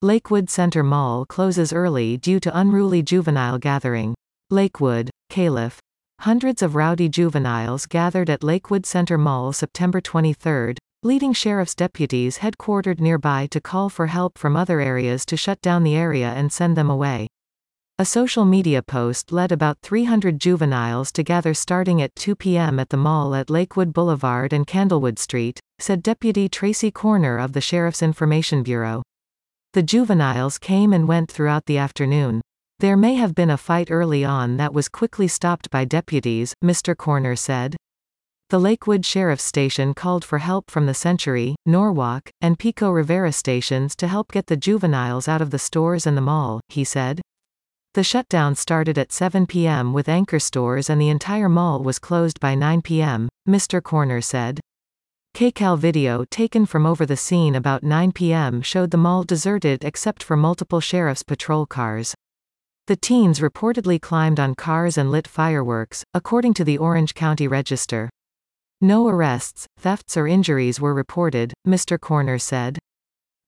Lakewood Center Mall closes early due to unruly juvenile gathering. Lakewood, Calif. Hundreds of rowdy juveniles gathered at Lakewood Center Mall September 23, leading sheriff's deputies headquartered nearby to call for help from other areas to shut down the area and send them away. A social media post led about 300 juveniles to gather starting at 2 p.m. at the mall at Lakewood Boulevard and Candlewood Street, said Deputy Tracy Corner of the Sheriff's Information Bureau. The juveniles came and went throughout the afternoon. There may have been a fight early on that was quickly stopped by deputies, Mr. Corner said. The Lakewood Sheriff's Station called for help from the Century, Norwalk, and Pico Rivera stations to help get the juveniles out of the stores and the mall, he said. The shutdown started at 7 p.m. with anchor stores and the entire mall was closed by 9 p.m., Mr. Corner said. KCAL video taken from over the scene about 9 p.m. showed the mall deserted except for multiple sheriff's patrol cars. The teens reportedly climbed on cars and lit fireworks, according to the Orange County Register. No arrests, thefts or injuries were reported, Mr. Corner said.